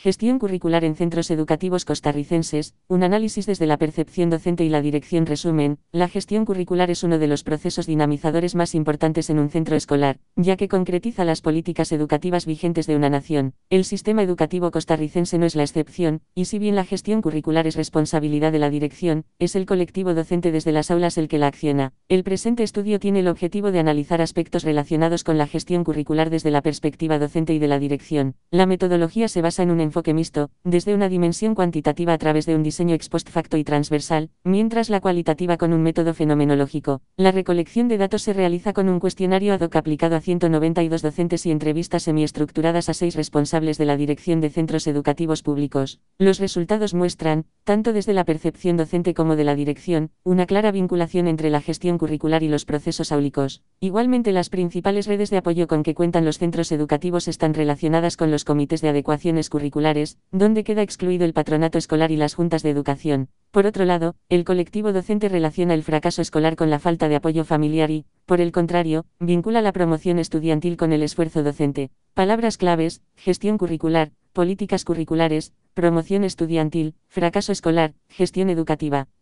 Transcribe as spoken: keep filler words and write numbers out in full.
Gestión curricular en centros educativos costarricenses, un análisis desde la percepción docente y la dirección. Resumen, la gestión curricular es uno de los procesos dinamizadores más importantes en un centro escolar, ya que concretiza las políticas educativas vigentes de una nación. El sistema educativo costarricense no es la excepción, y si bien la gestión curricular es responsabilidad de la dirección, es el colectivo docente desde las aulas el que la acciona. El presente estudio tiene el objetivo de analizar aspectos relacionados con la gestión curricular desde la perspectiva docente y de la dirección. La metodología se basa en un enfoque mixto, desde una dimensión cuantitativa a través de un diseño ex post facto y transversal, mientras la cualitativa con un método fenomenológico. La recolección de datos se realiza con un cuestionario ad hoc aplicado a ciento noventa y dos docentes y entrevistas semiestructuradas a seis responsables de la dirección de centros educativos públicos. Los resultados muestran, tanto desde la percepción docente como de la dirección, una clara vinculación entre la gestión curricular y los procesos áulicos. Igualmente, las principales redes de apoyo con que cuentan los centros educativos están relacionadas con los comités de adecuaciones curriculares, donde queda excluido el patronato escolar y las juntas de educación. Por otro lado, el colectivo docente relaciona el fracaso escolar con la falta de apoyo familiar y, por el contrario, vincula la promoción estudiantil con el esfuerzo docente. Palabras claves: gestión curricular, políticas curriculares, promoción estudiantil, fracaso escolar, gestión educativa.